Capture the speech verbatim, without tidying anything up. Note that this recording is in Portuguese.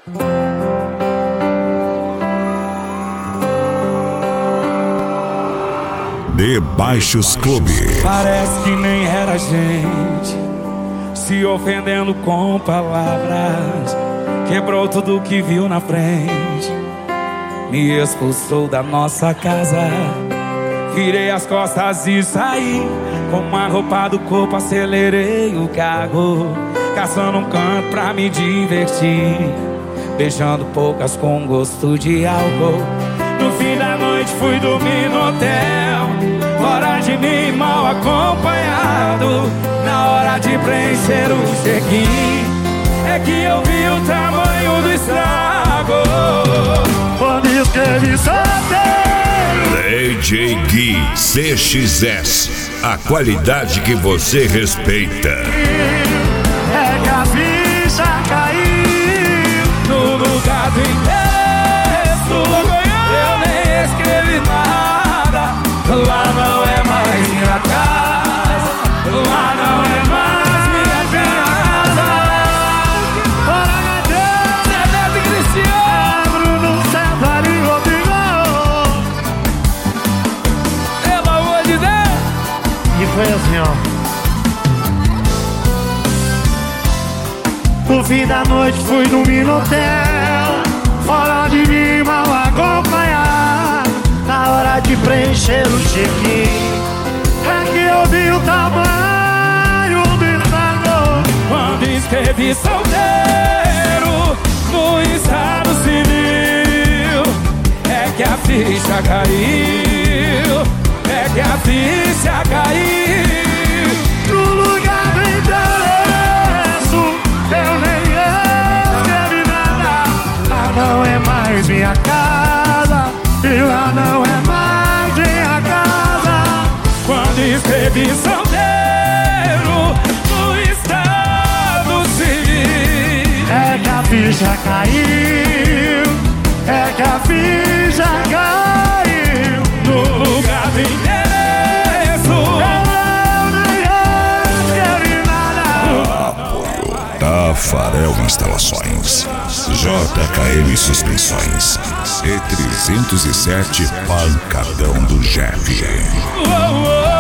Debaixos Clube. Parece que nem era gente, se ofendendo com palavras. Quebrou tudo que viu na frente, me expulsou da nossa casa. Virei as costas e saí, com uma roupa do corpo acelerei o carro, caçando um canto pra me divertir, beijando poucas com gosto de álcool. No fim da noite fui dormir no hotel, fora de mim, mal acompanhado. Na hora de preencher o check-in, é que eu vi o tamanho do estrago. Quando escrevi solteiro, D J Gui C X S, a qualidade que você respeita. É que a ficha caiu no lugar do endereço. Eu nem escrevi nada, lá não é mais minha casa, lá não é mais minha casa. Bora, Deus, é Beto e Cristiano, Bruno César e Rodrigo. Pelo amor de Deus. E foi assim, ó. No fim da noite fui dormir no hotel, fora de mim, mal acompanhado. Na hora de preencher o check-in, é que eu vi o tamanho do estrago. Quando escrevi solteiro no estado civil, é que a ficha caiu, é que a ficha caiu. No lugar do endereço, eu nem escrevi nada. Lá não é mais minha casa, e lá não é mais minha casa. Quando escrevi solteiro no estado civil, é que a ficha caiu, é que a ficha caiu. no lugar do endereço, Eu nem escrevi nada. Apoio Tafarel Instalações, J K M Suspensões e trezentos e sete Pancadão do Jeff. oh, oh.